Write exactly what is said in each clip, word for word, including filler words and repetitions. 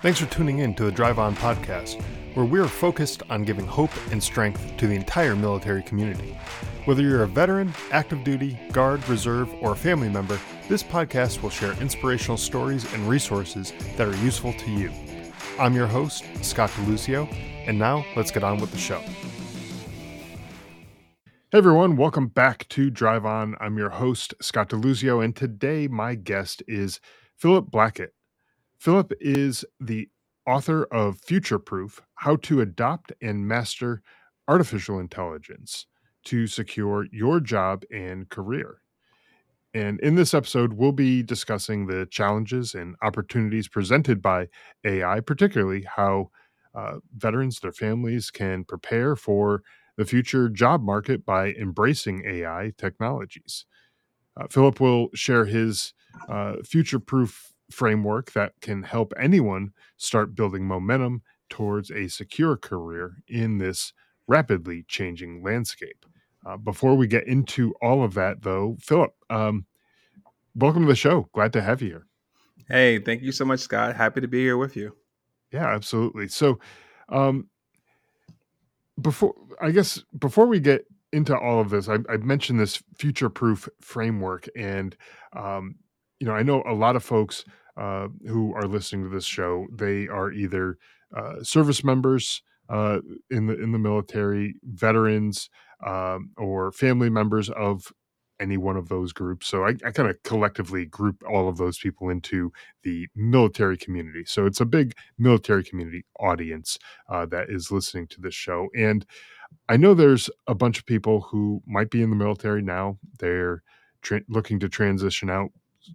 Thanks for tuning in to the Drive On podcast, where we are focused on giving hope and strength to the entire military community. Whether you're a veteran, active duty, guard, reserve, or a family member, this podcast will share inspirational stories and resources that are useful to you. I'm your host, Scott DeLuzio, and now let's get on with the show. Hey everyone, welcome back to Drive On. I'm your host, Scott DeLuzio, and today my guest is Philip Blackett. Philip is the author of Future Proof: How to Adopt and Master Artificial Intelligence to Secure Your Job and Career. And in this episode, we'll be discussing the challenges and opportunities presented by A I, particularly how uh, veterans, their families can prepare for the future job market by embracing A I technologies. Uh, Philip will share his uh, future-proof framework that can help anyone start building momentum towards a secure career in this rapidly changing landscape. Uh, before we get into all of that, though, Philip, um, welcome to the show. Glad to have you here. Hey, thank you so much, Scott. Happy to be here with you. Yeah, absolutely. So, um, before I guess before we get into all of this, I, I mentioned this future-proof framework, and um, you know, I know a lot of folks uh, who are listening to this show. They are either uh, service members uh, in the in the military, veterans, um, or family members of any one of those groups. So I, I kind of collectively group all of those people into the military community. So it's a big military community audience uh, that is listening to this show. And I know there's a bunch of people who might be in the military now. They're tra- looking to transition out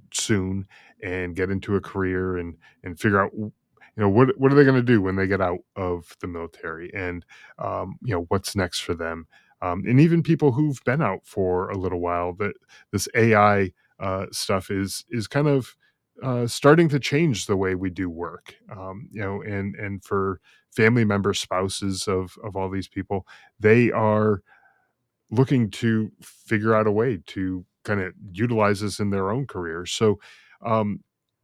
soon and get into a career and and figure out, you know, what what are they going to do when they get out of the military, and um, you know, what's next for them. Um, and even people who've been out for a little while, that this A I uh, stuff is is kind of uh, starting to change the way we do work. Um, you know, and and for family members, spouses of of all these people, they are looking to figure out a way to kind of utilize this in their own careers. So, um,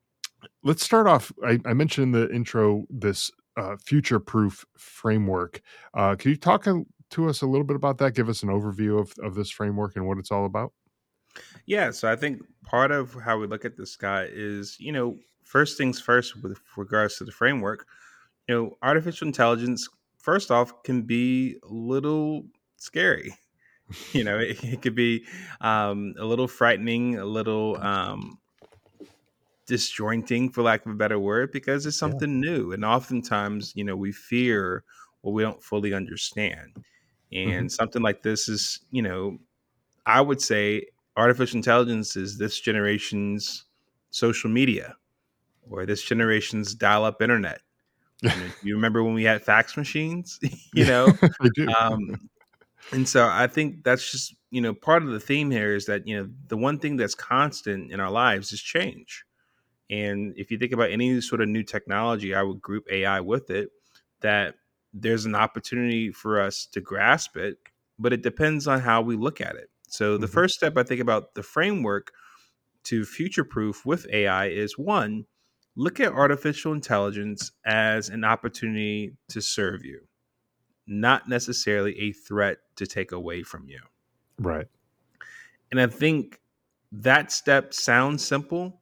let's start off. I, I mentioned in the intro this uh, future proof framework. Uh, can you talk a, to us a little bit about that? Give us an overview of, of this framework and what it's all about. Yeah, so I think part of how we look at this, Scott, is, you know, first things first with regards to the framework, you know, artificial intelligence, first off, can be a little scary. You know, it, it could be um, a little frightening, a little um, disjointing, for lack of a better word, because it's Yeah. something new. And oftentimes, you know, we fear what we don't fully understand. Hmm. And something like this is, you know, I would say artificial intelligence is this generation's social media or this generation's dial up internet. You know, you remember when we had fax machines, you Yeah, know? I do. Um, and so I think that's just, you know, part of the theme here is that, you know, the one thing that's constant in our lives is change. And if you think about any sort of new technology, I would group A I with it, that there's an opportunity for us to grasp it, but it depends on how we look at it. So the Hmm. first step I think about the framework to future proof with A I is one, look at artificial intelligence as an opportunity to serve you, not necessarily a threat to take away from you. Right. And I think that step sounds simple,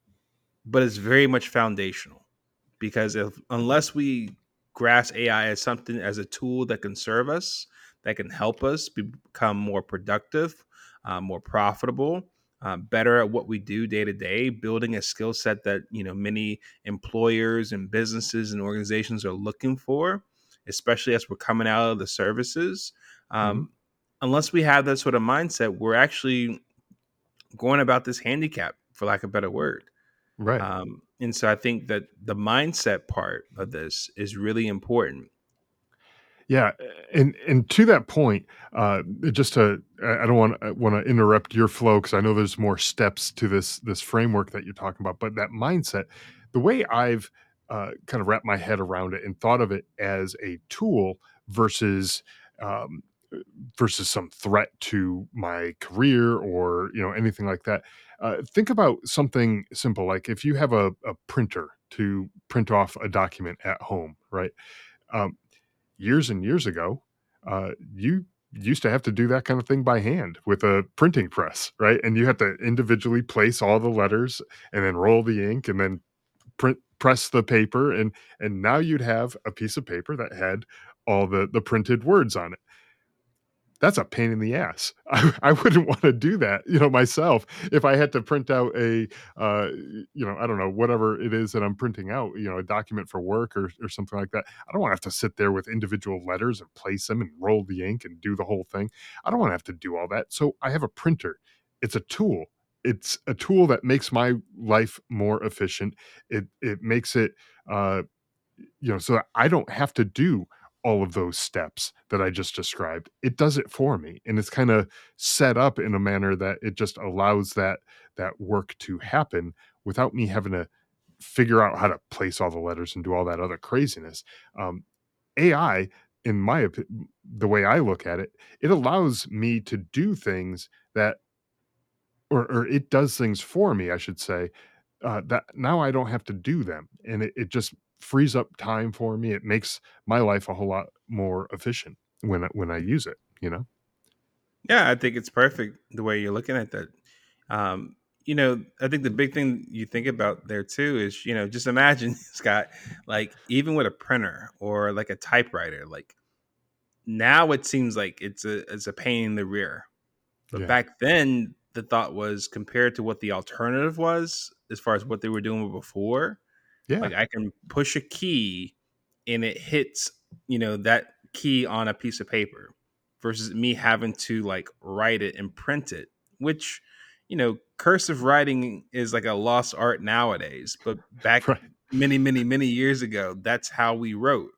but it's very much foundational because if unless we grasp A I as something as a tool that can serve us, that can help us become more productive, uh, more profitable, uh, better at what we do day to day, building a skill set that you know many employers and businesses and organizations are looking for, especially as we're coming out of the services. Hmm. Um, unless we have that sort of mindset, we're actually going about this handicap, for lack of a better word. Right. Um, and so I think that the mindset part of this is really important. Yeah, and and to that point, uh, just to I I don't want want to interrupt your flow because I know there's more steps to this this framework that you're talking about, but that mindset, the way I've uh, kind of wrapped my head around it and thought of it as a tool versus um, versus some threat to my career or you know anything like that. Uh, think about something simple like if you have a, a printer. to print off a document at home, right? Um, years and years ago, uh, you used to have to do that kind of thing by hand with a printing press, right? And you had to individually place all the letters and then roll the ink and then print press the paper, and and now you'd have a piece of paper that had all the the printed words on it. That's a pain in the ass. I, I wouldn't want to do that, you know, myself. If I had to print out a, uh, you know, I don't know, whatever it is that I'm printing out, you know, a document for work or, or something like that. I don't want to have to sit there with individual letters and place them and roll the ink and do the whole thing. I don't want to have to do all that. So I have a printer. It's a tool. It's a tool that makes my life more efficient. It it makes it, uh, you know, so that I don't have to do all of those steps that I just described. It does it for me, and it's kinda set up in a manner that it just allows that that work to happen without me having to figure out how to place all the letters and do all that other craziness. Um, A I, in my opi the way I look at it, it allows me to do things that, or or it does things for me, I should say, uh, that now I don't have to do them, and it it just frees up time for me. It makes my life a whole lot more efficient when I when I use it, you know? Yeah, I think it's perfect the way you're looking at that. Um, you know, I think the big thing you think about there too is, you know, just imagine, Scott, like even with a printer or like a typewriter, like now it seems like it's a it's a pain in the rear. But Yeah. back then, the thought was compared to what the alternative was, as far as what they were doing before, Yeah. like I can push a key and it hits, you know, that key on a piece of paper versus me having to like write it and print it, which, you know, cursive writing is like a lost art nowadays. But back Right. many, many, many years ago, that's how we wrote.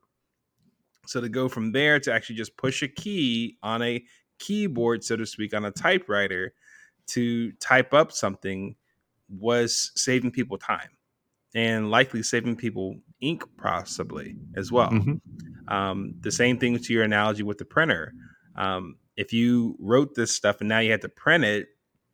So to go from there to actually just push a key on a keyboard, so to speak, on a typewriter to type up something was saving people time and likely saving people ink possibly as well. Mhm. Um, the same thing to your analogy with the printer. Um, if you wrote this stuff and now you had to print it,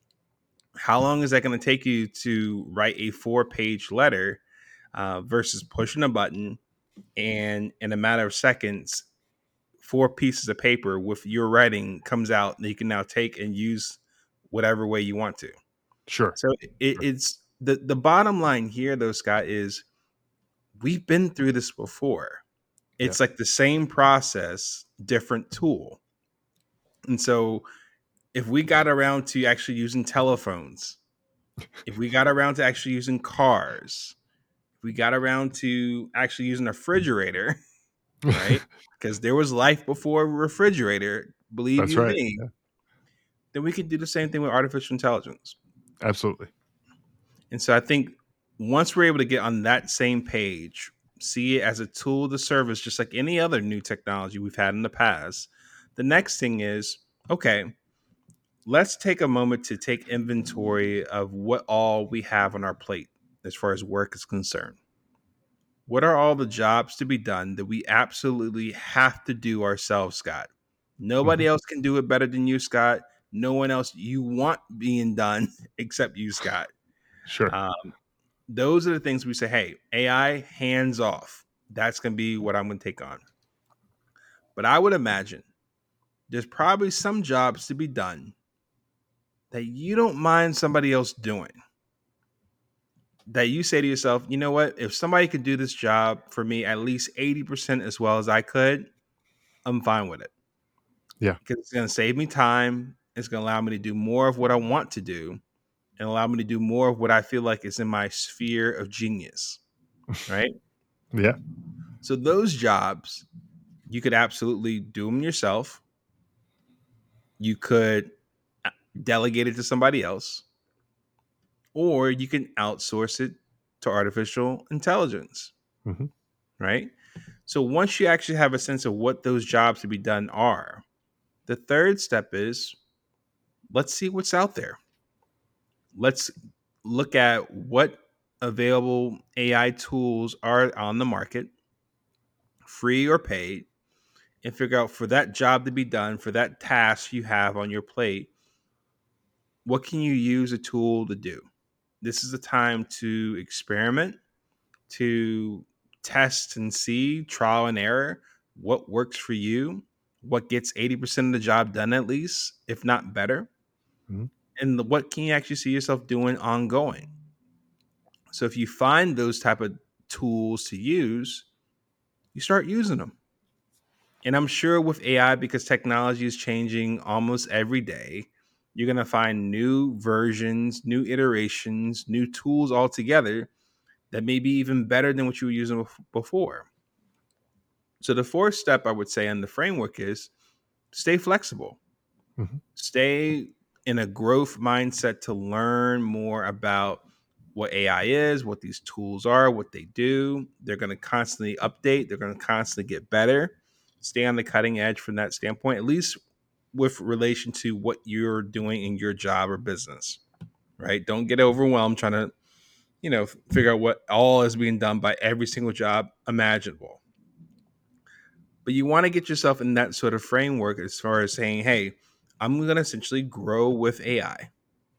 how long is that going to take you to write a four page letter uh, versus pushing a button and in a matter of seconds, four pieces of paper with your writing comes out that you can now take and use whatever way you want to. Sure. So it, Sure. it's the the bottom line here, though, Scott, is we've been through this before. Yeah. It's like the same process, different tool. And so if we got around to actually using telephones, if we got around to actually using cars, if we got around to actually using a refrigerator, right? Because there was life before a refrigerator, believe That's you right. me, Yeah. then we could do the same thing with artificial intelligence. Absolutely. And so I think once we're able to get on that same page, see it as a tool to service, just like any other new technology we've had in the past, the next thing is okay, let's take a moment to take inventory of what all we have on our plate as far as work is concerned. What are all the jobs to be done that we absolutely have to do ourselves, Scott? Nobody Mhm. else can do it better than you, Scott. No one else you want being done except you, Scott. Sure. Um, those are the things we say, hey, A I, hands off. That's going to be what I'm going to take on. But I would imagine there's probably some jobs to be done that you don't mind somebody else doing. That you say to yourself, you know what? If somebody could do this job for me at least eighty percent as well as I could, I'm fine with it. Yeah. Because it's going to save me time. It's going to allow me to do more of what I want to do and allow me to do more of what I feel like is in my sphere of genius. Right. Yeah. So those jobs, you could absolutely do them yourself. You could uh, delegate it to somebody else, or you can outsource it to artificial intelligence, Mhm. right? So once you actually have a sense of what those jobs to be done are, the third step is let's see what's out there. Let's look at what available A I tools are on the market, free or paid, and figure out for that job to be done, for that task you have on your plate, what can you use a tool to do? This is the time to experiment. to test and see, trial and error, what works for you, what gets eighty percent of the job done at least, if not better, Mhm. and the, what can you actually see yourself doing ongoing. So if you find those type of tools to use, you start using them. And I'm sure with A I, because technology is changing almost every day, you're going to find new versions, new iterations, new tools altogether that may be even better than what you were using before. So the fourth step I would say in the framework is stay flexible. Mhm. Stay in a growth mindset to learn more about what A I is, what these tools are, what they do. They're going to constantly update, they're going to constantly get better. Stay on the cutting edge from that standpoint, at least with relation to what you're doing in your job or business, right? Don't get overwhelmed trying to, you know, figure out what all is being done by every single job imaginable. But you want to get yourself in that sort of framework as far as saying, hey, I'm going to essentially grow with A I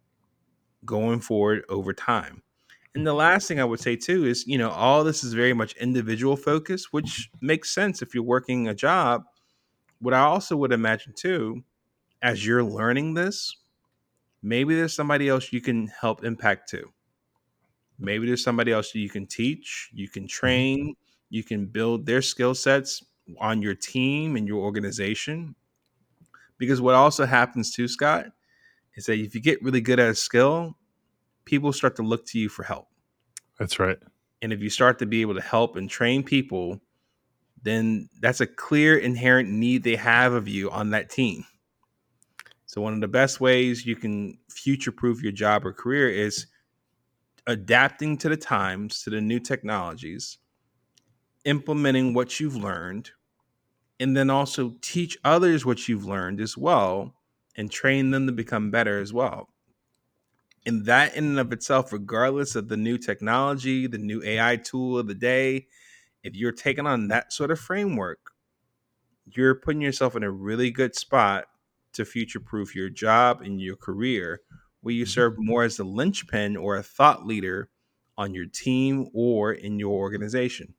going forward over time. And the last thing I would say too is, you know, all this is very much individual focused, which makes sense if you're working a job. What I also would imagine too, as you're learning this, maybe there's somebody else you can help impact too. Maybe there's somebody else you can teach, you can Mhm. train, you can build their skill sets on your team and your organization. Because what also happens too, Scott, is that if you get really good at a skill, people start to look to you for help. That's right. And if you start to be able to help and train people, then that's a clear inherent need they have of you on that team. So one of the best ways you can future proof your job or career is adapting to the times, to the new technologies, implementing what you've learned, and then also teach others what you've learned as well and train them to become better as well. And that in and of itself, regardless of the new technology, the new A I tool of the day, if you're taking on that sort of framework, you're putting yourself in a really good spot to future proof your job and your career, where you Mhm. serve more as a linchpin or a thought leader on your team or in your organization.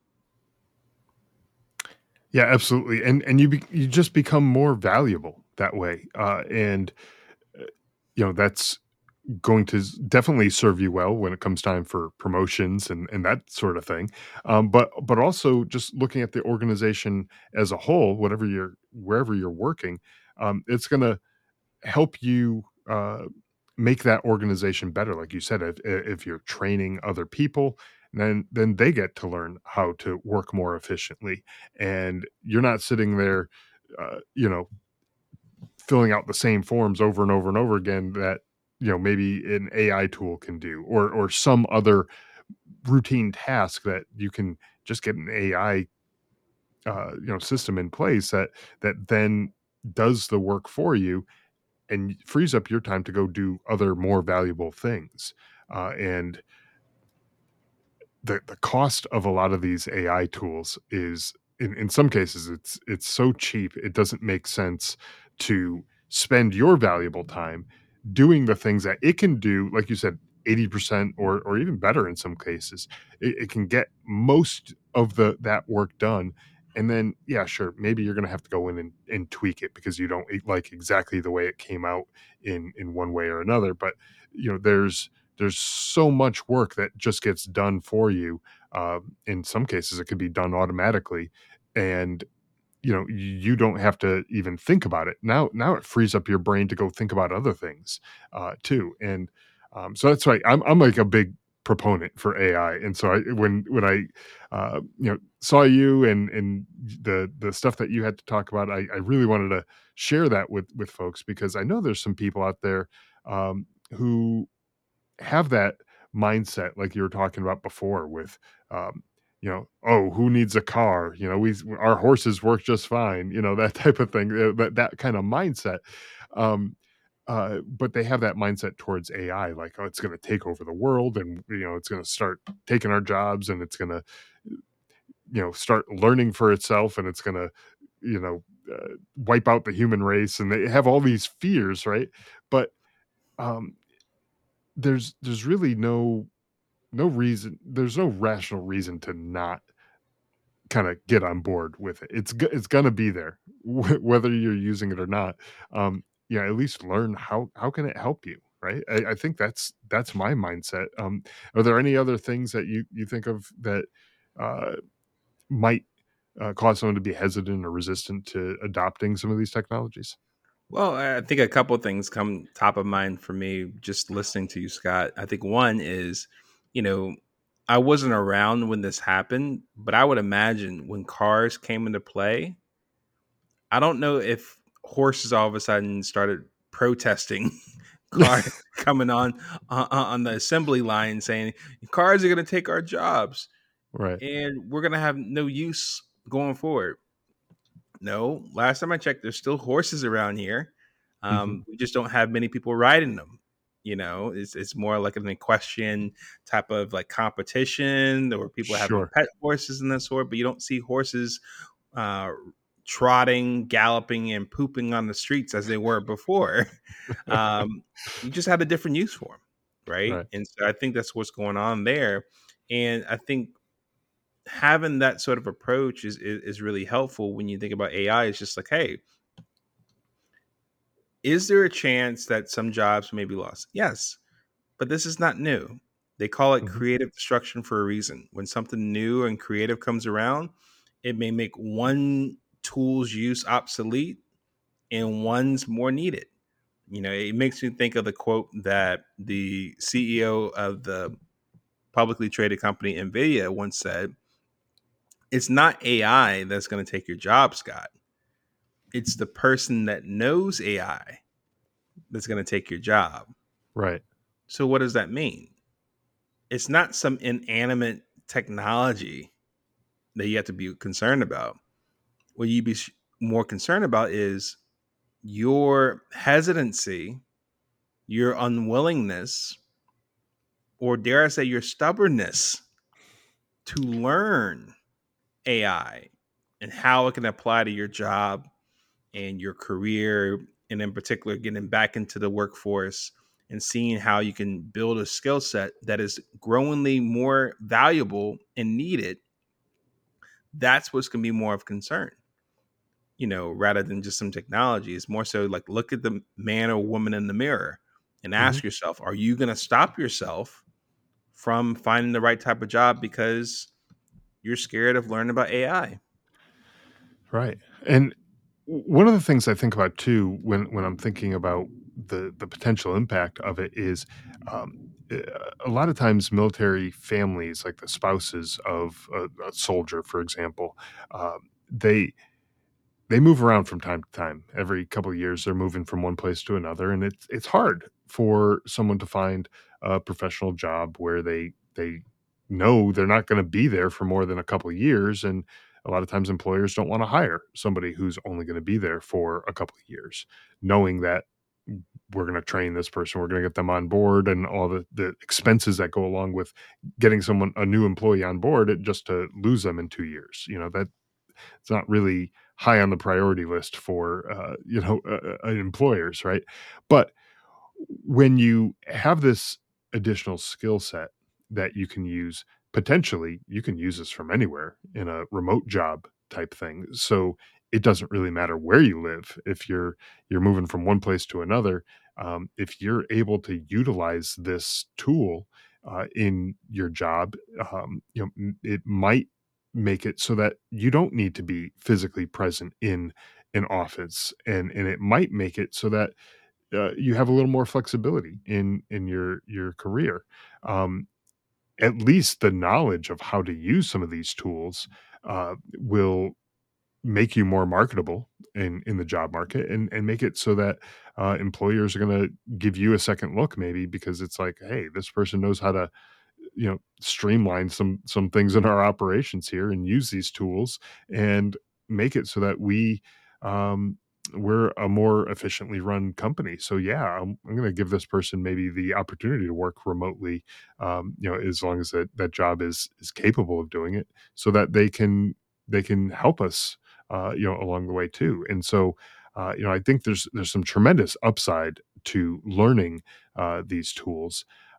Yeah, absolutely. And and you be, you just become more valuable that way. Uh, and uh, you know that's going to s- definitely serve you well when it comes time for promotions and and that sort of thing. Um, but but also just looking at the organization as a whole, whatever you're wherever you're working, um, it's going to help you uh, make that organization better. Like you said, if, if you're training other people, then then they get to learn how to work more efficiently, and you're not sitting there, uh, you know, filling out the same forms over and over and over again that you know maybe an A I tool can do, or or some other routine task that you can just get an A I uh, you know system in place that that then does the work for you and frees up your time to go do other more valuable things. Uh, and the the cost of a lot of these A I tools is in, in some cases it's it's so cheap it doesn't make sense to spend your valuable time doing the things that it can do, like you said, eighty percent or or even better in some cases. It, it can get most of the that work done. And then, yeah, sure, maybe you're gonna have to go in and, and tweak it because you don't e- like exactly the way it came out in in one way or another. But you know, there's there's so much work that just gets done for you. Uh, in some cases, it could be done automatically, and you know you don't have to even think about it. Now, now it frees up your brain to go think about other things uh, too. And um, so that's why I'm I'm like a big proponent for A I. And so I when when I uh, you know saw you and and the the stuff that you had to talk about, I, I really wanted to share that with with folks because I know there's some people out there um, who have that mindset like you were talking about before with um you know, oh, who needs a car, you know, we our horses work just fine, you know, that type of thing, uh, that that kind of mindset. um uh but they have that mindset towards AI like, oh, it's going to take over the world, and you know it's going to start taking our jobs, and it's going to you know start learning for itself, and it's going to you know uh, wipe out the human race, and they have all these fears, right? But um there's there's really no no reason there's no rational reason to not kinda get on board with it. It's go it's gonna be there wh whether you're using it or not. Um, yeah, at least learn how how can it help you, right? I I think that's that's my mindset. Um, are there any other things that you you think of that, uh, might, uh, cause someone to be hesitant or resistant to adopting some of these technologies? Well, I think a couple things come top of mind for me just listening to you, Scott. I think one is, you know, I wasn't around when this happened, but I would imagine when cars came into play, I don't know if horses all of a sudden started protesting cars coming on uh, on the assembly line saying cars are going to take our jobs Right. and we're going to have no use going forward. No, last time I checked, there's still horses around here. Mhm. Um, we just don't have many people riding them. You know, it's it's more like an equestrian type of like competition, or people having Sure. pet horses and that sort. But you don't see horses uh, trotting, galloping, and pooping on the streets as they were before. Um, you just had a different use for them, right? Right. And so I think that's what's going on there. And I think having that sort of approach is, is is really helpful when you think about A I. It's just like, hey, is there a chance that some jobs may be lost? Yes, but this is not new. They call it Mhm. creative destruction for a reason. When something new and creative comes around, it may make one tool's use obsolete and one's more needed. You know, it makes me think of the quote that the C E O of the publicly traded company Nvidia once said, "It's not A I that's going to take your job, Scott. It's the person that knows A I that's going to take your job." Right. So, what does that mean? It's not some inanimate technology that you have to be concerned about. What you be sh- more concerned about is your hesitancy, your unwillingness, or dare I say, your stubbornness to learn A I and how it can apply to your job and your career, and in particular, getting back into the workforce and seeing how you can build a skill set that is growingly more valuable and needed. That's what's going to be more of concern, you know, rather than just some technology. It's more so like look at the man or woman in the mirror and Mhm. ask yourself, are you going to stop yourself from finding the right type of job because you're scared of learning about A I? Right. And w- one of the things I think about too when when I'm thinking about the the potential impact of it is um, uh, a lot of times military families, like the spouses of a, a soldier, for example, um, they they move around from time to time. Every couple of years, they're moving from one place to another, and it's it's hard for someone to find a professional job where they they know they're not going to be there for more than a couple of years. And a lot of times, employers don't want to hire somebody who's only going to be there for a couple of years, knowing that we're going to train this person, we're going to get them on board, and all the the expenses that go along with getting someone a new employee on board, it, just to lose them in two years. You know that it's not really high on the priority list for uh, you know uh, uh, employers, right? But when you have this additional skill set that you can use, potentially you can use this from anywhere in a remote job type thing. So it doesn't really matter where you live if you're you're moving from one place to another. Um, if you're able to utilize this tool uh, in your job, um, you know m- it might make it so that you don't need to be physically present in an office, and and it might make it so that uh, you have a little more flexibility in in your your career. Um, at least the knowledge of how to use some of these tools uh, will make you more marketable in in the job market, and and make it so that uh, employers are going to give you a second look, maybe because it's like, hey, this person knows how to you know streamline some some things in our operations here and use these tools and make it so that we um we're a more efficiently run company. So yeah, i'm, I'm going to give this person maybe the opportunity to work remotely, um you know as long as that that job is is capable of doing it, so that they can they can help us uh you know along the way too. And so uh you know I think there's there's some tremendous upside to learning uh these tools.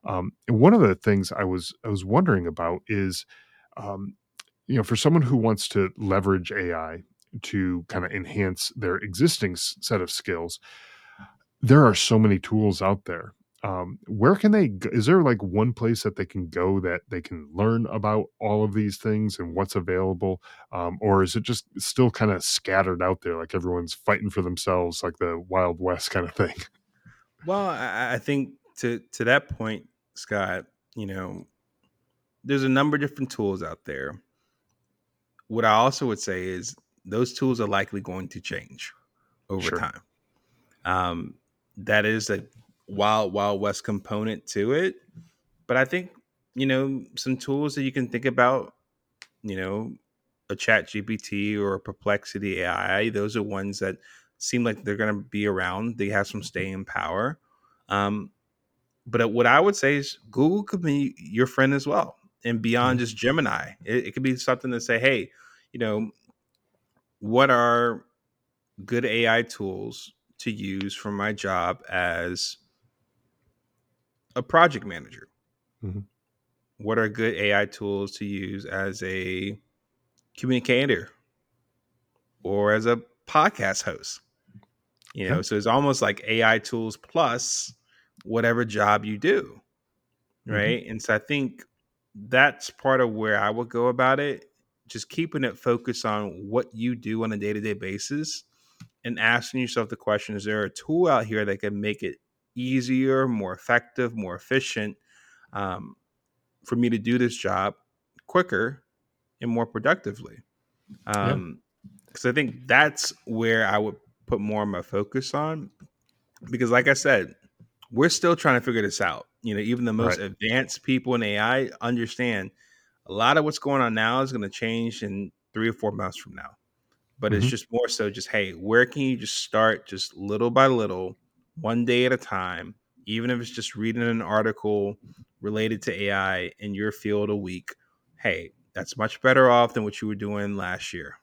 Um, and one of the things I was I was wondering about is, um, you know, for someone who wants to leverage A I to kind of enhance their existing s- set of skills, there are so many tools out there. Um, where can they g Is there, like, one place that they can go that they can learn about all of these things and what's available? Um, or is it just still kinda scattered out there, like everyone's fighting for themselves, like the Wild West kinda thing? Well, I, I think to to that point, Scott, you know, there's a number of different tools out there. What I also would say is those tools are likely going to change over Sure. time. Um, that is a wild, wild west component to it. But I think, you know, some tools that you can think about, you know, a chat G P T or a perplexity A I, those are ones that seem like they're going to be around. They have some staying power. Um, but uh, what I would say is Google could be your friend as well. And beyond Yeah. just Gemini, it, it could be something to say, hey, you know, what are good A I tools to use for my job as a project manager? Mhm. What are good A I tools to use as a communicator or as a podcast host? You Yeah. know, so it's almost like A I tools plus whatever job you do, Mhm. right? And so I think that's part of where I would go about it. Just keeping it focused on what you do on a day to day basis and asking yourself the question, is there a tool out here that can make it easier, more effective, more efficient um, for me to do this job quicker and more productively? Yeah. Um, because I think that's where I would put more of my focus on. Because, like I said, we're still trying to figure this out. You know, even the most Right. advanced people in A I understand a lot of what's going on now is going to change in three or four months from now. But it's Mhm. just more so just, hey, where can you just start just little by little, one day at a time, even if it's just reading an article related to A I in your field a week? Hey, that's much better off than what you were doing last year.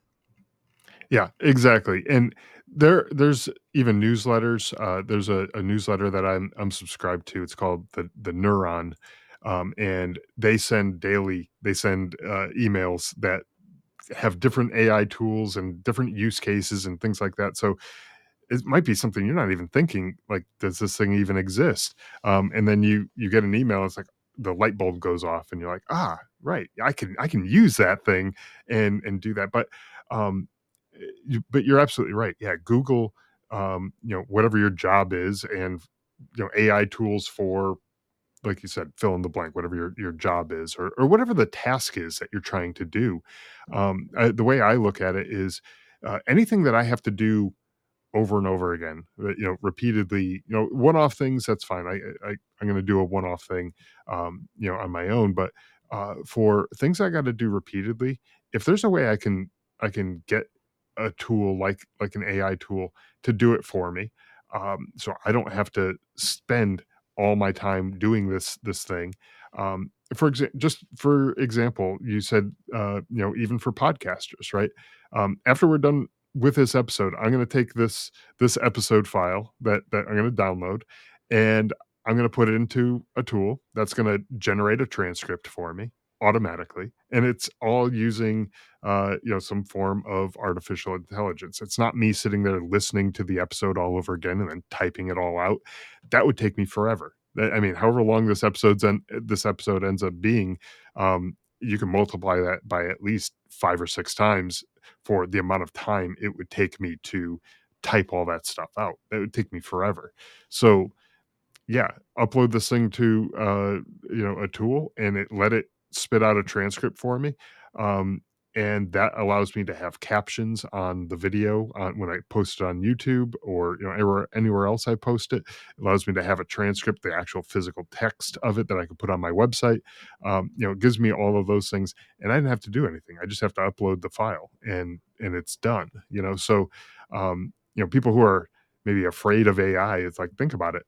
Yeah, exactly, and there there's even newsletters. Uh, there's a a newsletter that I'm I'm subscribed to. It's called the the Neuron, um, and they send daily they send, uh, emails that have different A I tools and different use cases and things like that, so it might be something you're not even thinking, like, "Does this thing even exist?" Um, and then you you get an email, it's like the light bulb goes off, and you're like, "Ah, right, I can I can use that thing and and do that." But, um, eh, you but you're absolutely right. Yeah, Google, um, you know, whatever your job is and, you know, A I tools for, like you said, fill in the blank, whatever your your job is or or whatever the task is that you're trying to do. Um, uh, the way I look at it is, uh, anything that I have to do over and over again, uh, you know, repeatedly, you know, one-off things, that's fine. I I I'm gonna do a one-off thing, um, you know, on my own, but, uh, for things I gotta do repeatedly, if there's a way I can I can get a tool like like an A I tool to do it for me, um, so I don't have to spend all my time doing this this thing. Um, for exa just for example, you said, uh, you know, even for podcasters, right? Um, after we're done with this episode, I'm gonna take this this episode file that that I'm gonna download, and I'm gonna put it into a tool that's gonna generate a transcript for me automatically, and it's all using, uh, you know, some form of artificial intelligence. It's not me sitting there listening to the episode all over again and then typing it all out. That would take me forever. That I mean, however long this episode's en this episode ends up being, um, you can multiply that by at least five or six times for the amount of time it would take me to type all that stuff out. It would take me forever. So, yeah, upload this thing to, uh, you know, a tool and it let it spit out a transcript for me. Um, and that allows me to have captions on the video on when I post it on YouTube or, you know, anywhere anywhere else I post it. It allows me to have a transcript, the actual physical text of it that I can put on my website. Um, you know, it gives me all of those things and I didn't have to do anything. I just have to upload the file and and it's done, you know. So, um, you know, people who are maybe afraid of A I, it's like, think about it.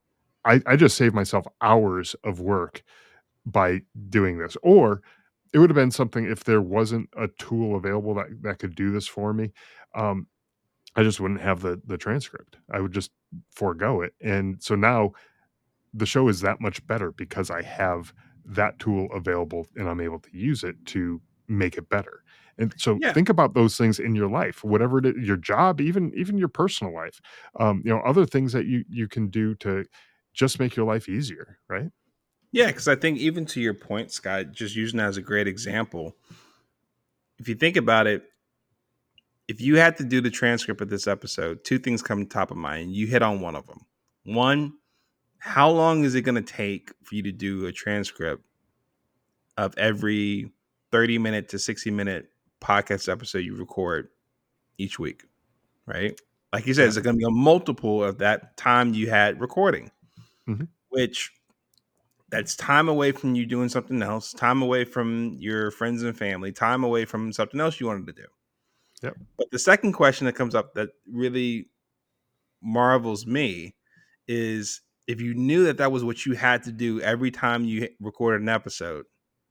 I I just saved myself hours of work by doing this, or it would have been something if there wasn't a tool available that that could do this for me, um, I just wouldn't have the the transcript. I would just forego it, and so now the show is that much better because I have that tool available and I'm able to use it to make it better. And so Yeah. think about those things in your life, whatever it is, your job, even even your personal life. Um, you know, other things that you you can do to just make your life easier, right? Yeah, because I think even to your point, Scott, just using that as a great example, if you think about it, if you had to do the transcript of this episode, two things come to top of mind. You hit on one of them. One, how long is it going to take for you to do a transcript of every thirty minute to sixty minute podcast episode you record each week, right? Like you said, Yeah. it's going to be a multiple of that time you had recording, Mhm. which that's time away from you doing something else, time away from your friends and family, time away from something else you wanted to do. Yep. But the second question that comes up that really marvels me is if you knew that that was what you had to do every time you recorded an episode,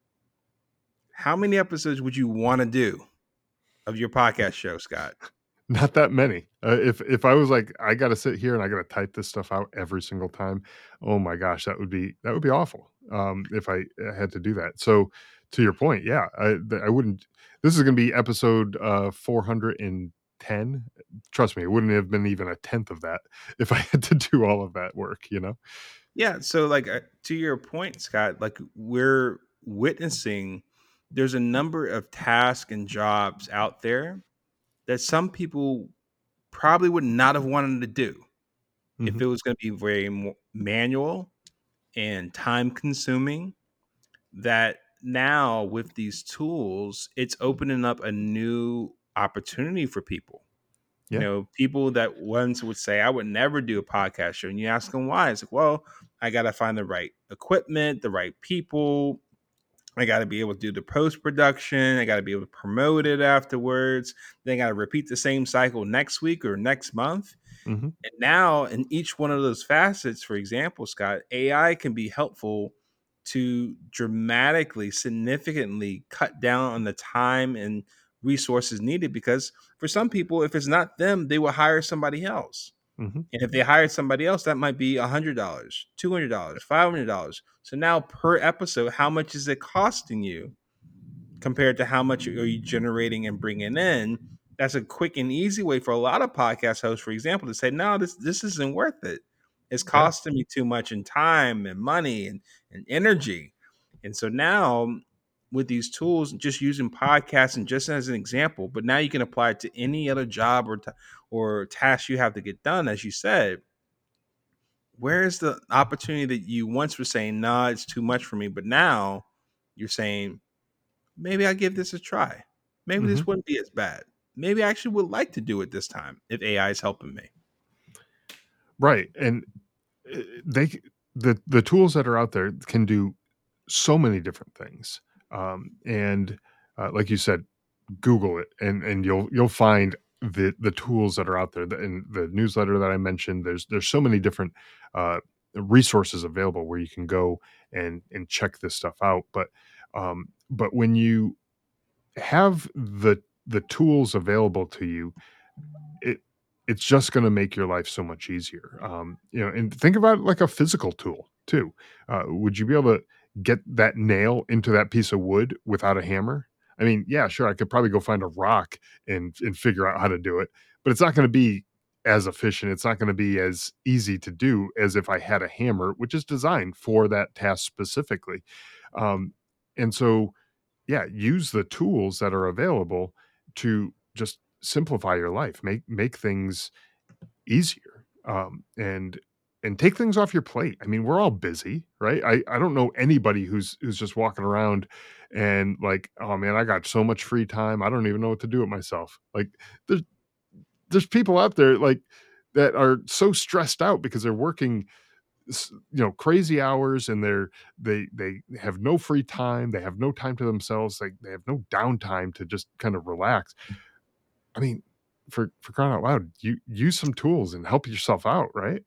how many episodes would you want to do of your podcast show, Scott? Not that many. Uh, if if I was like, I gotta sit here and I gotta type this stuff out every single time, oh my gosh, that would be that would be awful, um, if I uh, had to do that. So, to your point, yeah, I th I wouldn't this is gonna be episode, uh, four hundred ten. Trust me, it wouldn't have been even a tenth of that if I had to do all of that work, you know? Yeah. So, like, uh, to your point, Scott, like, we're witnessing there's a number of tasks and jobs out there that some people probably would not have wanted to do if Mhm. it was going to be very mo- manual and time consuming. That now with these tools, it's opening up a new opportunity for people. You Yeah. know, people that once would say, I would never do a podcast show. And you ask them why. It's like, well, I got to find the right equipment, the right people. I got to be able to do the post production. I got to be able to promote it afterwards. Then I got to repeat the same cycle next week or next month. Mhm. And now, in each one of those facets, for example, Scott, A I can be helpful to dramatically, significantly cut down on the time and resources needed because for some people, if it's not them, they will hire somebody else. Mhm. And if they hired somebody else, that might be one hundred dollars, two hundred dollars, five hundred dollars. So now per episode, how much is it costing you compared to how much are you generating and bringing in? That's a quick and easy way for a lot of podcast hosts, for example, to say, no, this this isn't worth it. It's Yeah. costing me too much in time and money and, and energy. And so now with these tools, just using podcasting just as an example, but now you can apply it to any other job or t- or task you have to get done, as you said. Where is the opportunity that you once were saying, nah, it's too much for me, but now you're saying, maybe I give this a try. Maybe Mhm. this wouldn't be as bad. Maybe I actually would like to do it this time if A I is helping me. Right, and, uh, they c the the tools that are out there can do so many different things, um, and, uh, like you said, Google it, and and you'll you'll find the the tools that are out there. The in the newsletter that I mentioned, there's there's so many different, uh, resources available where you can go and and check this stuff out, but, um, but when you have the the tools available to you, it it's just gonna make your life so much easier, um, you know, and think about it like a physical tool too. Uh, would you be able to get that nail into that piece of wood without a hammer? I mean, yeah, sure, I could probably go find a rock and and figure out how to do it, but it's not gonna be as efficient, it's not gonna be as easy to do as if I had a hammer, which is designed for that task specifically, um, and so yeah, use the tools that are available to just simplify your life, make make things easier, um, and and take things off your plate. I mean, we're all busy, right? I I don't know anybody who's who's just walking around and like, oh man, I got so much free time. I don't even know what to do with myself. Like, there's there's people out there like that are so stressed out because they're working s- you know crazy hours and they're they they have no free time, they have no time to themselves, like they have no downtime to just kind of relax. I mean, for for crying out loud, you use some tools and help yourself out, right?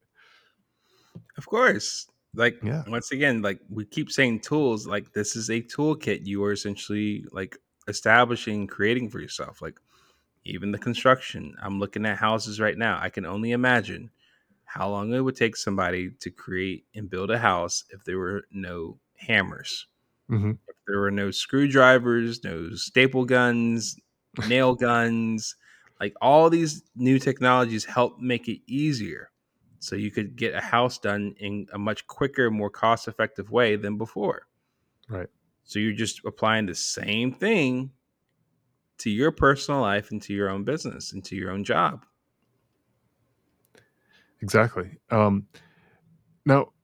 Of course. Like, Yeah. once again, like we keep saying tools, like this is a toolkit you are essentially like establishing, creating for yourself. Like even the construction. I'm looking at houses right now. I can only imagine how long it would take somebody to create and build a house if there were no hammers, Hmm. if there were no screwdrivers, no staple guns, nail guns. Like all these new technologies help make it easier. So you could get a house done in a much quicker, more cost effective way than before. Right. So you're just applying the same thing to your personal life and to your own business and to your own job. Exactly. Um, now,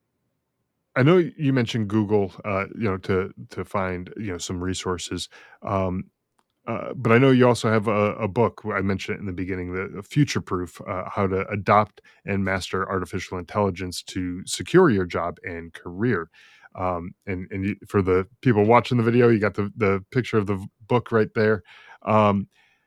I know you mentioned Google, uh, you know, to to find, you know, some resources. Um, uh, but I know you also have a, a book. I mentioned it in the beginning, the Future Proof: uh, How to Adopt and Master Artificial Intelligence to Secure Your Job and Career. Um, and and you, for the people watching the video, you got the the picture of the v- book right there. Um,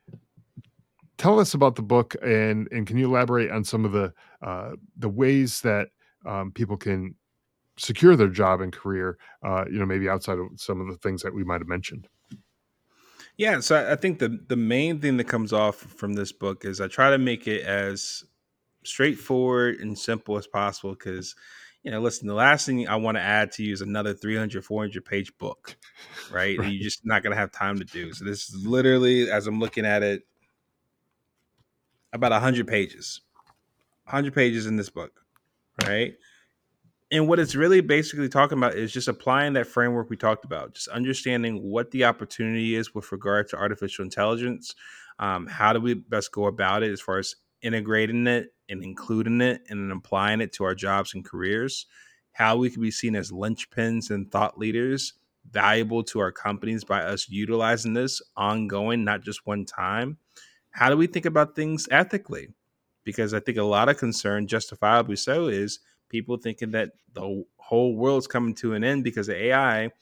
Tell us about the book, and and can you elaborate on some of the uh, the ways that um, people can secure their job and career, uh, you know, maybe outside of some of the things that we might have mentioned. Yeah, so I I think the the main thing that comes off from this book is I try to make it as straightforward and simple as possible because, you know, listen, the last thing I want to add to you is another three hundred, four hundred page book, right? That you're Right. just not going to have time to do. So this is literally, as I'm looking at it, about one hundred pages, one hundred pages in this book, right? And what it's really basically talking about is just applying that framework we talked about, just understanding what the opportunity is with regard to artificial intelligence. Um, how do we best go about it as far as integrating it and including it and then applying it to our jobs and careers? How we can be seen as linchpins and thought leaders, valuable to our companies by us utilizing this ongoing, not just one time. How do we think about things ethically? Because I think a lot of concern, justifiably so, is people thinking that the whole world's coming to an end because of A I. And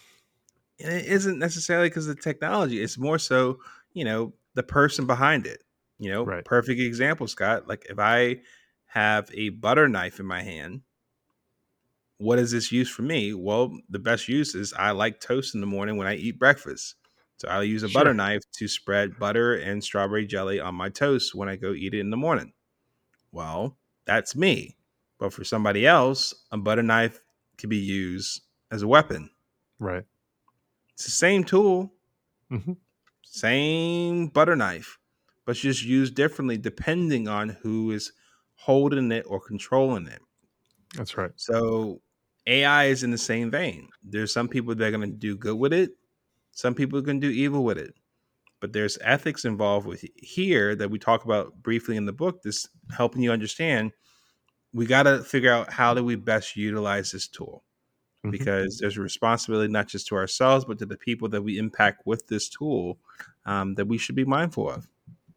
it isn't necessarily because of the technology. It's more so, you know, the person behind it. You know, Right. perfect example, Scott. Like if I have a butter knife in my hand, what is this use for me? Well, the best use is I like toast in the morning when I eat breakfast. So I'll use a butter Sure. knife to spread butter and strawberry jelly on my toast when I go eat it in the morning. Well, that's me. But for somebody else, a butter knife can be used as a weapon. Right. It's the same tool, Hmm. same butter knife, but it's just used differently depending on who is holding it or controlling it. That's right. So A I is in the same vein. There's some people that are going to do good with it. Some people are going to do evil with it. But there's ethics involved with here that we talk about briefly in the book. This helping you understand. We got to figure out how do we best utilize this tool Hmm. because there's a responsibility not just to ourselves but to the people that we impact with this tool um, that we should be mindful of.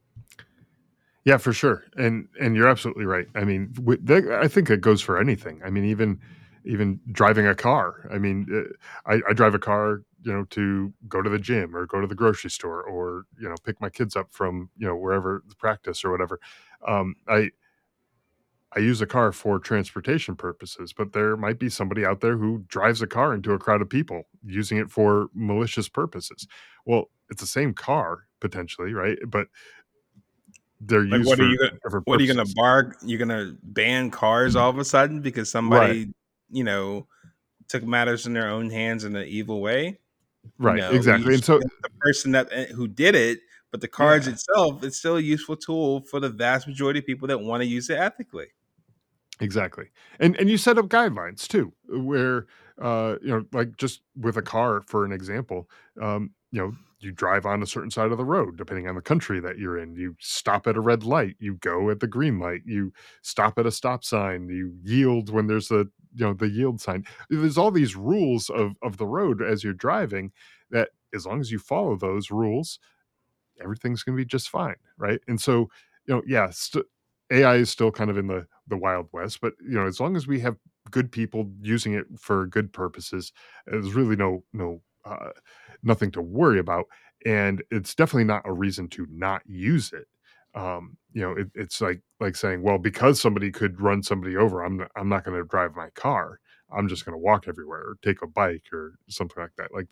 Yeah, for sure. And and you're absolutely right. I mean, wi- that, I think it goes for anything. I mean, even even driving a car. I mean, uh, I, I drive a car, you know, to go to the gym or go to the grocery store or you know pick my kids up from you know wherever the practice or whatever. Um, I I use a car for transportation purposes, but there might be somebody out there who drives a car into a crowd of people using it for malicious purposes. Well, it's the same car potentially, right? But they're Like, used what are for you gonna different what are you gonna purposes. bar? You're gonna ban cars all of a sudden because Right, somebody, you know, took matters in their own hands in an evil way? right, No, you exactly. And just so, get the person that eh, who did it, but the cards yeah, itself, it's still a useful tool for the vast majority of people that want to use it ethically. exactly. And and you set up guidelines too, where uh, you know, like just with a car, for an example, um, you know, you drive on a certain side of the road, depending on the country that you're in. You stop at a red light, you go at the green light, you stop at a stop sign, you yield when there's a you know the yield sign. There's all these rules of of the road as you're driving that as long as you follow those rules, everything's going to be just fine, right? And so, you know, yeah, st- A I is still kind of in the the wild west, but you know, as long as we have good people using it for good purposes, there's really no no uh, nothing to worry about, and it's definitely not a reason to not use it. Um, you know, it, it's like like saying, well, because somebody could run somebody over, I'm not, I'm not going to drive my car. I'm just going to walk everywhere or take a bike or something like that. Like that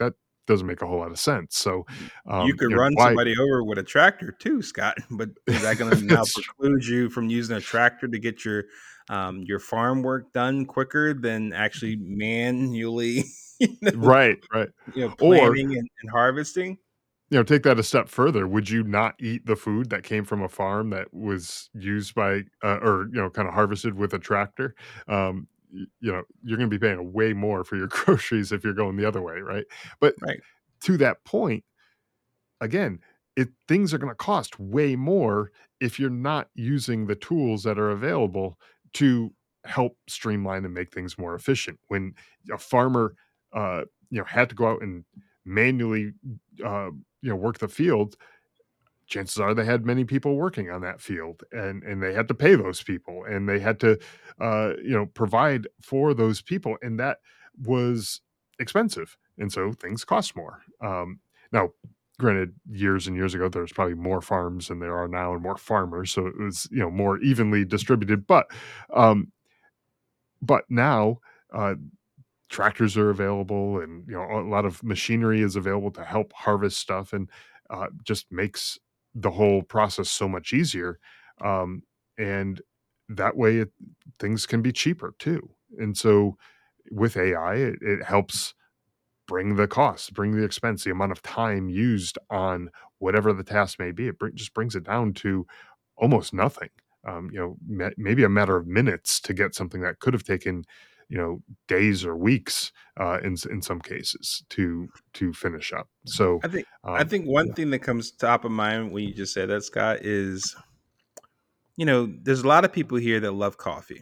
doesn't make a whole lot of sense. So, You um, could you know, run why? somebody over with a tractor too, Scott, but is that gonna now That's preclude you from using a tractor to get your, um, your farm work done quicker than actually manually, you know, right, right. you know, Or, planting and and harvesting? you know, take that a step further. Would you not eat the food that came from a farm that was used by, uh, or, you know, kind of harvested with a tractor? Um, y- you know, you're going to be paying way more for your groceries if you're going the other way, right? But Right. to that point, again, it things are going to cost way more if you're not using the tools that are available to help streamline and make things more efficient. When a farmer, uh, you know, had to go out and manually, uh, you know, work the field, chances are they had many people working on that field, and and they had to pay those people, and they had to, uh, you know, provide for those people, and that was expensive, and so things cost more. Um, now, granted, years and years ago, there's probably more farms than there are now, and more farmers, so it was, you know, more evenly distributed. But, um, but now, uh, tractors are available, and you know a lot of machinery is available to help harvest stuff, and uh, just makes the whole process so much easier. um, and that way it, things can be cheaper too. And so with AI, it, it helps bring the cost, bring the expense, the amount of time used on whatever the task may be. It bring, just brings it down to almost nothing. Um, you know, ma- maybe a matter of minutes to get something that could have taken, you know, days or weeks, uh, in s- in some cases to to finish up. So, I think I um, think one yeah, thing that comes top of mind when you just said that, Scott, is, you know, there's a lot of people here that love coffee,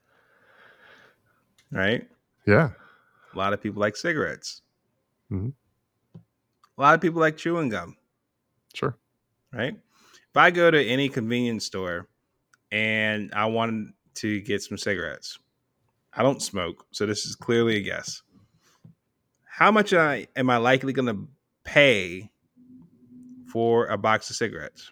right? yeah, A lot of people like cigarettes. mhm, A lot of people like chewing gum, sure, right? If I go to any convenience store and I wanted to get some cigarettes, I don't smoke, so this is clearly a guess. How much I, am I likely going to pay for a box of cigarettes?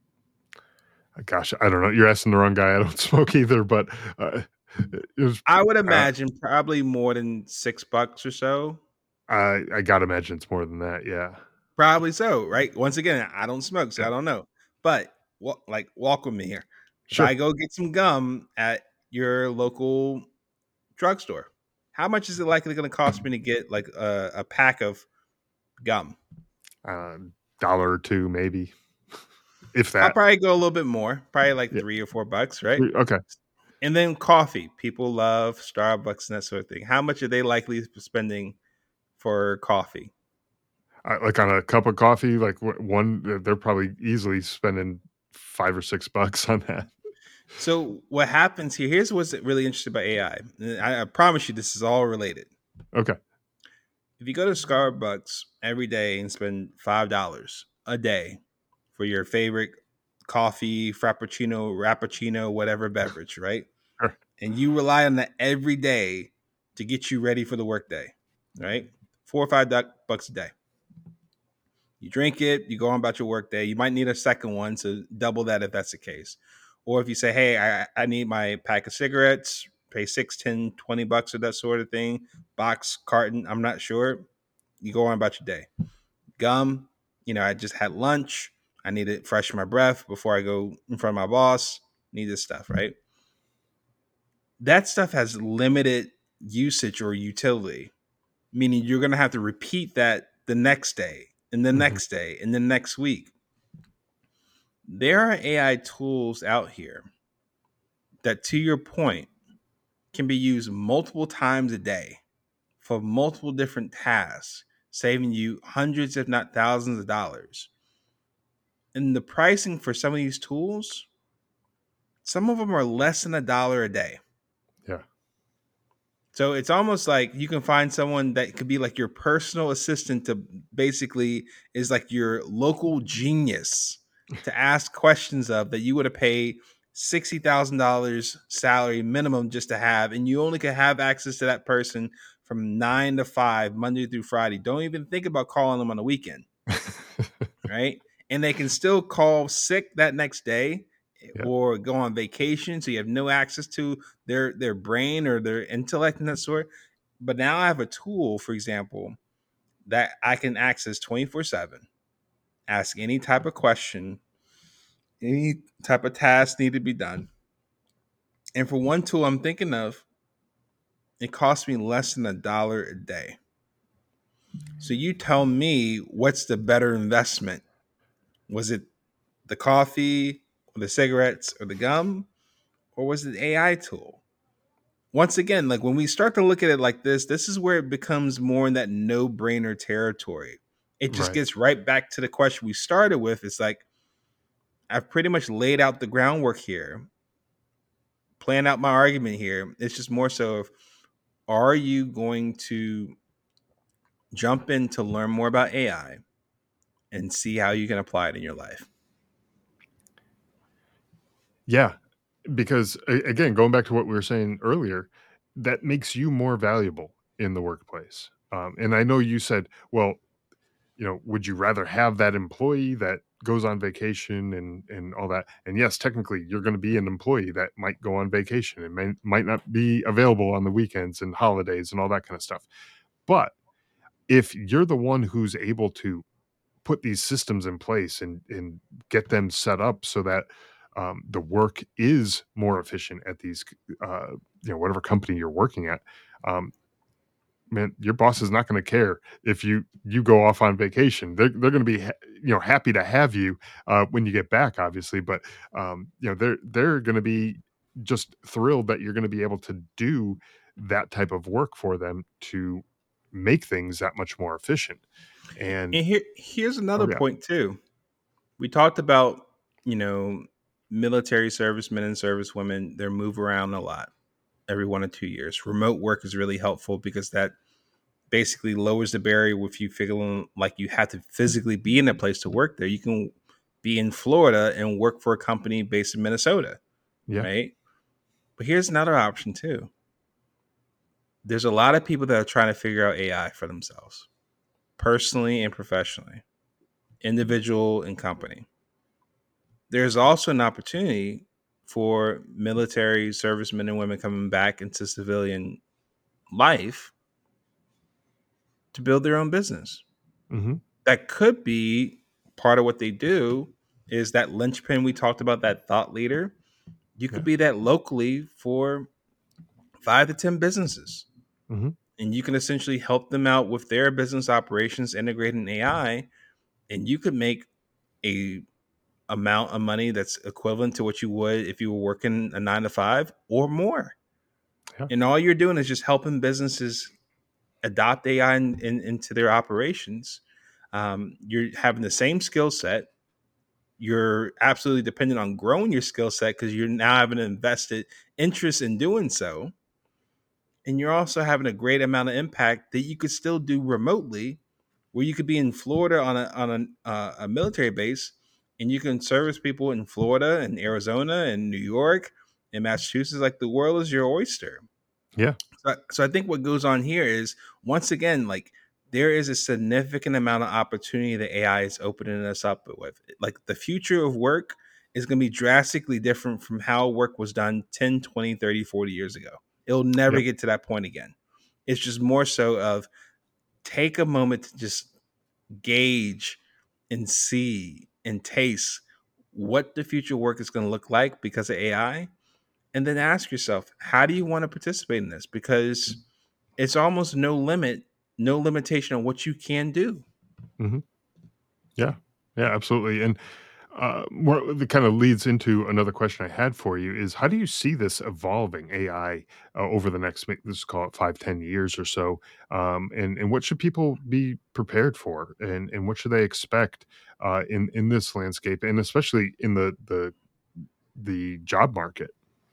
gosh, I don't know. You're asking the wrong guy. I don't smoke either, but uh, it was. I would Uh, imagine probably more than six bucks or so. I I gotta imagine it's more than that. Yeah, Probably so, right? Once again, I don't smoke, so yeah, I don't know. But wa- like, walk with me here. If I sure. go get some gum at your local drugstore, how much is it likely going to cost me to get like a, a pack of gum? Uh, dollar or two, maybe, if I'll that. probably go a little bit more, probably like Yeah. three or four bucks, right? three- Okay. And then coffee. People love Starbucks and that sort of thing. How much are they likely spending for coffee? I, like on a cup of coffee, like wh- one, they're they're probably easily spending five or six bucks on that. So what happens here? Here's what's really interesting about A I. I, I promise you, this is all related. Okay. If you go to Starbucks every day and spend five dollars a day for your favorite coffee, frappuccino, rappuccino, whatever beverage, right? Sure. And you rely on that every day to get you ready for the workday, right? Four or five bucks a day. You drink it, you go on about your workday. You might need a second one, so double that if that's the case. Or if you say, hey, I, I need my pack of cigarettes, pay six, ten, twenty bucks or that sort of thing, box, carton, I'm not sure. You go on about your day. Gum, you know, I just had lunch. I need to freshen my breath before I go in front of my boss. Need this stuff, right? That stuff has limited usage or utility, meaning you're going to have to repeat that the next day and the Mhm. next day and the next week. There are A I tools out here that, to your point, can be used multiple times a day for multiple different tasks, saving you hundreds, if not thousands of dollars. And the pricing for some of these tools, some of them are less than a dollar a day. Yeah. So it's almost like you can find someone that could be like your personal assistant to basically is like your local genius to ask questions of that you would have paid sixty thousand dollars salary minimum just to have. And you only can have access to that person from nine to five, Monday through Friday. Don't even think about calling them on the weekend, right? And they can still call sick that next day Yeah. or go on vacation, so you have no access to their their brain or their intellect and that sort. But now I have a tool, for example, that I can access twenty-four seven, ask any type of question, any type of task need to be done. And for one tool I'm thinking of, it costs me less than a dollar a day. So you tell me, what's the better investment? Was it the coffee or the cigarettes or the gum, or was it the A I tool? Once again, like when we start to look at it like this, this is where it becomes more in that no-brainer territory. It just Right. gets right back to the question we started with. It's like, I've pretty much laid out the groundwork here, plan out my argument here. It's just more so of, are you going to jump in to learn more about A I and see how you can apply it in your life? Yeah, because a- again, going back to what we were saying earlier, that makes you more valuable in the workplace. Um, and I know you said, well, you know, would you rather have that employee that goes on vacation and and all that? And yes, technically, you're going to be an employee that might go on vacation and may, might not be available on the weekends and holidays and all that kind of stuff. But if you're the one who's able to put these systems in place and and get them set up so that um, the work is more efficient at these uh, you know, whatever company you're working at, um, man, your boss is not going to care if you you go off on vacation. They're they're going to be ha- you know, happy to have you uh, when you get back, obviously, but um, you know, they're they're going to be just thrilled that you're going to be able to do that type of work for them to make things that much more efficient. And And here, here's oh another yeah, point too. We talked about, you know, military servicemen and servicewomen. They move around a lot every one or two years. Remote work is really helpful because that basically lowers the barrier. If you feeling like you have to physically be in a place to work there, you can be in Florida and work for a company based in Minnesota, yeah, right? But here's another option too. There's a lot of people that are trying to figure out A I for themselves, personally and professionally, individual and company. There's also an opportunity for military servicemen and women coming back into civilian life to build their own business. hmm, That could be part of what they do, is that linchpin we talked about, that thought leader. You yeah, could be that locally for five to ten businesses. hmm, And you can essentially help them out with their business operations, integrating A I, and you could make a amount of money that's equivalent to what you would if you were working a nine to five or more. yeah, And all you're doing is just helping businesses adopt A I in, in, into their operations. Um, you're having the same skill set. You're absolutely dependent on growing your skill set because you're now having an invested interest in doing so. And you're also having a great amount of impact that you could still do remotely, where you could be in Florida on a on a, uh, a military base, and you can service people in Florida and Arizona and New York and Massachusetts. Like, the world is your oyster. yeah, So, so I think what goes on here is, once again, like, there is a significant amount of opportunity that A I is opening us up with. Like, the future of work is going to be drastically different from how work was done ten, twenty, thirty, forty years ago. It'll never yep, get to that point again. It's just more so of, take a moment to just gauge and see and taste what the future work is going to look like because of A I. And then ask yourself, how do you want to participate in this? Because it's almost no limit, no limitation on what you can do. hmm, yeah, yeah, absolutely. And uh, more that kind of leads into another question I had for you is, how do you see this evolving A I uh, over the next, ma- let's call it five, ten years or so? Um, and and what should people be prepared for, and and what should they expect uh, in in this landscape, and especially in the the the job market?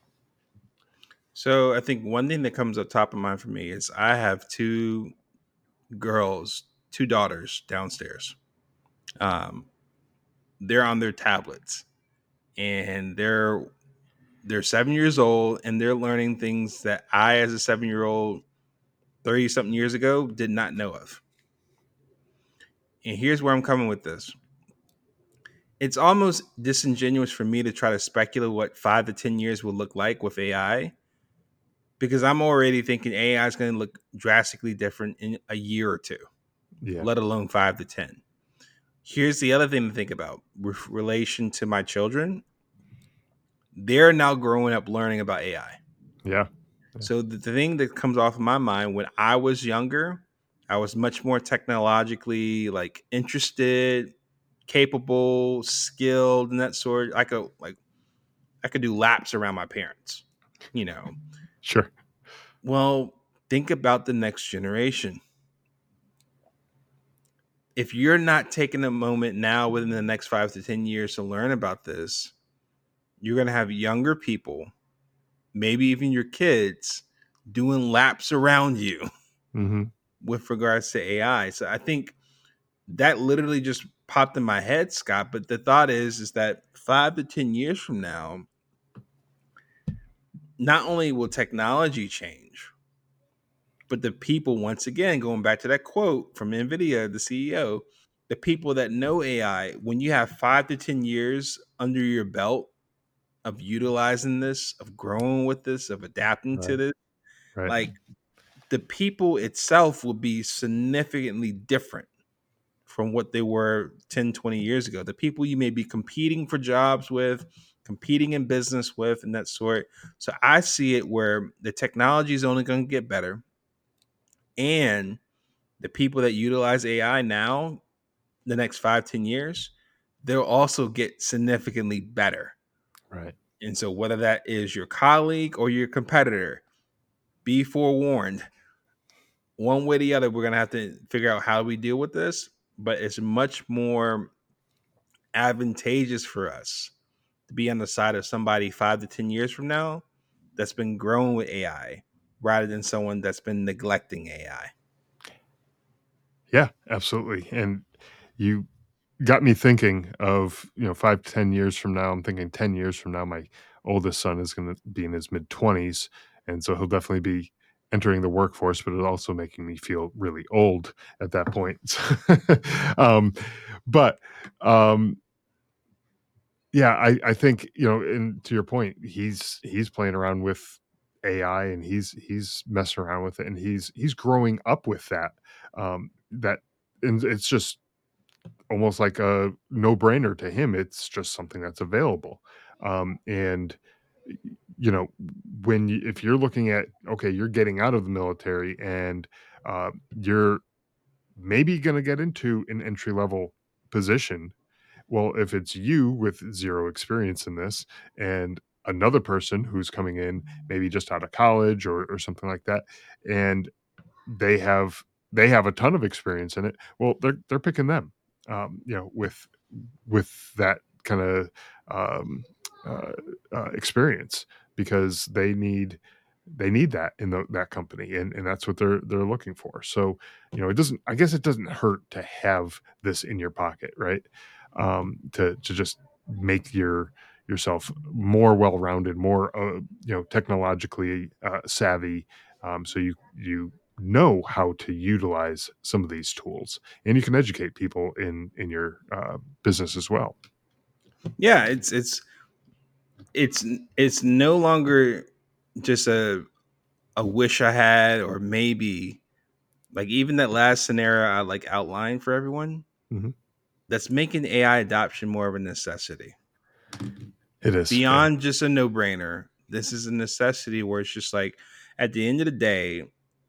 So I think one thing that comes up top of mind for me is, I have two girls, two daughters downstairs. Um, they're on their tablets, and they're they're seven years old, and they're learning things that I, as a seven year old, thirty something years ago, did not know of. And here's where I'm coming with this. It's almost disingenuous for me to try to speculate what five to ten years will look like with A I, because I'm already thinking A I is going to look drastically different in a year or two. Yeah. let alone five to ten. Here's the other thing to think about with relation to my children. They're now growing up learning about A I. Yeah. Yeah. So the, the thing that comes off of my mind when I was younger, I was much more technologically like interested, capable, skilled, and that sort. I could like I could do laps around my parents, you know. Sure. Well, think about the next generation. If you're not taking a moment now within the next five to ten years to learn about this, you're going to have younger people, maybe even your kids, doing laps around you Mm-hmm. with regards to A I. So I think that literally just popped in my head, Scott. But the thought is, is that five to ten years from now, not only will technology change, but the people, once again, going back to that quote from NVIDIA, the C E O, the people that know A I, when you have five to ten years under your belt of utilizing this, of growing with this, of adapting to Right. this, Right. like the people itself will be significantly different from what they were ten, twenty years ago. The people you may be competing for jobs with, competing in business with, and that sort. So I see it where the technology is only going to get better. And the people that utilize A I now, the next five, ten years, they'll also get significantly better. Right. And so whether that is your colleague or your competitor, be forewarned. One way or the other, we're going to have to figure out how we deal with this, but it's much more advantageous for us to be on the side of somebody five to ten years from now that's been growing with A I rather than someone that's been neglecting A I. Yeah, absolutely. And you got me thinking of, you know, five to ten years from now. I'm thinking ten years from now, my oldest son is going to be in his mid twenties. And so he'll definitely be entering the workforce, but it's also making me feel really old at that point. um, but um, yeah, I, I think, you know, and to your point, he's he's playing around with A I and he's he's messing around with it and he's he's growing up with that. Um, that and it's just almost like a no-brainer to him. It's just something that's available. Um, and you know, when you, if you're looking at, okay, you're getting out of the military and uh, you're maybe going to get into an entry level position. Well, if it's you with zero experience in this and another person who's coming in maybe just out of college or, or something like that, and they have they have a ton of experience in it, well, they're they're picking them, um, you know, with with that kind of um, uh, uh, experience because they need they need that in the, that company and, and that's what they're they're looking for. So you know it doesn't I guess it doesn't hurt to have this in your pocket, right? Um, to to just make your yourself more well-rounded, more uh, you know technologically uh, savvy, um, so you you know how to utilize some of these tools and you can educate people in in your uh, business as well. Yeah, it's it's it's it's no longer just a a wish I had or maybe like even that last scenario I like outlined for everyone Hmm. that's making A I adoption more of a necessity. It is, yeah. Beyond just a no-brainer. This is a necessity where it's just like at the end of the day,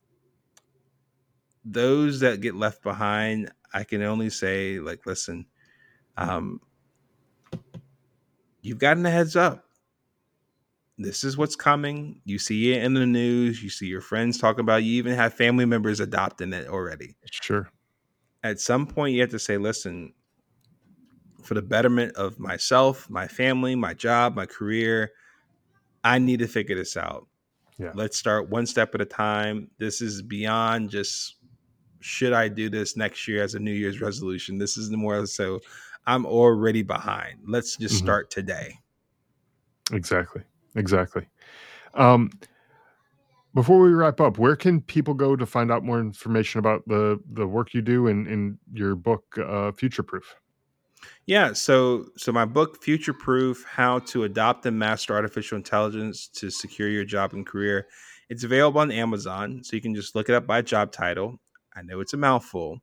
those that get left behind, I can only say like listen, um you've gotten a heads up. This is what's coming. You see it in the news. You see your friends talking about it. You even have family members adopting it already. Sure. At some point, you have to say, listen, for the betterment of myself, my family, my job, my career, I need to figure this out. Yeah. Let's start one step at a time. This is beyond just should I do this next year as a New Year's resolution. This is more so I'm already behind. Let's just Hmm. start today. Exactly. Exactly. Um, before we wrap up, where can people go to find out more information about the the work you do in in your book, uh, Future Proof? Yeah, so so my book Future Proof: How to Adopt and Master Artificial Intelligence to Secure Your Job and Career. It's available on Amazon, so you can just look it up by job title. I know it's a mouthful,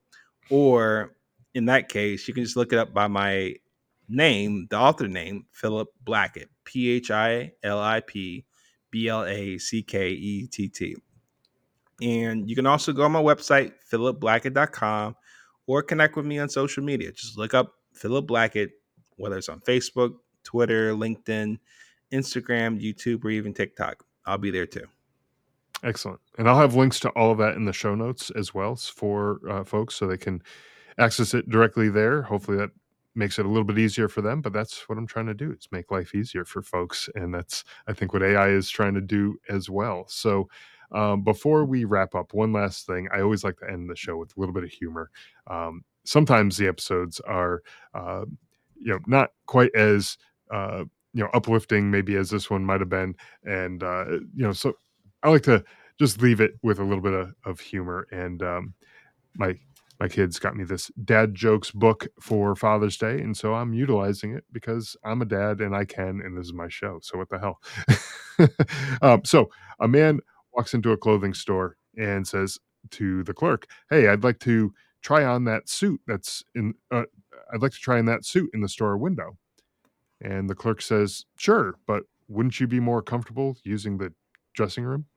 Or in that case, you can just look it up by my name, the author name, Philip Blackett, P H I L I P B L A C K E T T. And you can also go on my website, philip blackett dot com, or connect with me on social media. Just look up Philip Blackett, whether it's on Facebook, Twitter, LinkedIn, Instagram, YouTube, or even TikTok. I'll be there too. Excellent. And I'll have links to all of that in the show notes as well for uh, folks so they can access it directly there. Hopefully that makes it a little bit easier for them, but that's what I'm trying to do, is make life easier for folks. And that's, I think, what A I is trying to do as well. So um, before we wrap up, one last thing. I always like to end the show with a little bit of humor. Um, sometimes the episodes are, uh, you know, not quite as, uh, you know, uplifting maybe as this one might have been. And, uh, you know, so I like to just leave it with a little bit of, of humor. And um, my my kids got me this dad jokes book for Father's Day, and so I'm utilizing it because I'm a dad and I can, and this is my show. So what the hell? um, so a man walks into a clothing store and says to the clerk, "Hey, I'd like to try on that suit that's in. Uh, I'd like to try on that suit in the store window." And the clerk says, "Sure, but wouldn't you be more comfortable using the dressing room?"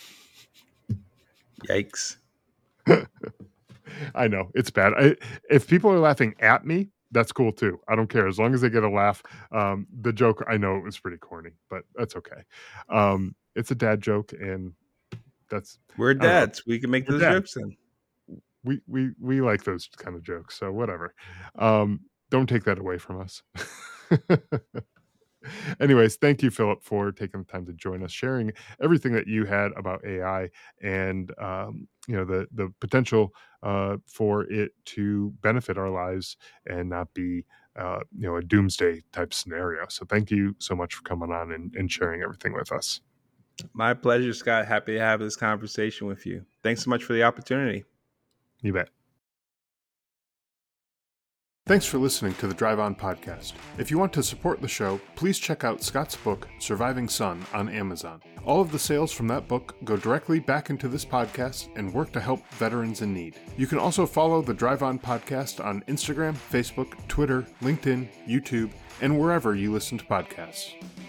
Yikes. I know it's bad. I, if people are laughing at me, that's cool too. I don't care as long as they get a laugh. Um, the joke, I know it was pretty corny, but that's okay. Um, it's a dad joke, and that's we're dads. We can make those dads. jokes then. We we we like those kind of jokes, so whatever. Um, don't take that away from us. Anyways, thank you, Philip, for taking the time to join us, sharing everything that you had about A I and um, you know the the potential uh, for it to benefit our lives and not be uh, you know a doomsday type scenario. So thank you so much for coming on and, and sharing everything with us. My pleasure, Scott. Happy to have this conversation with you. Thanks so much for the opportunity. You bet. Thanks for listening to the Drive On Podcast. If you want to support the show, please check out Scott's book, Surviving Son, on Amazon. All of the sales from that book go directly back into this podcast and work to help veterans in need. You can also follow the Drive On Podcast on Instagram, Facebook, Twitter, LinkedIn, YouTube, and wherever you listen to podcasts.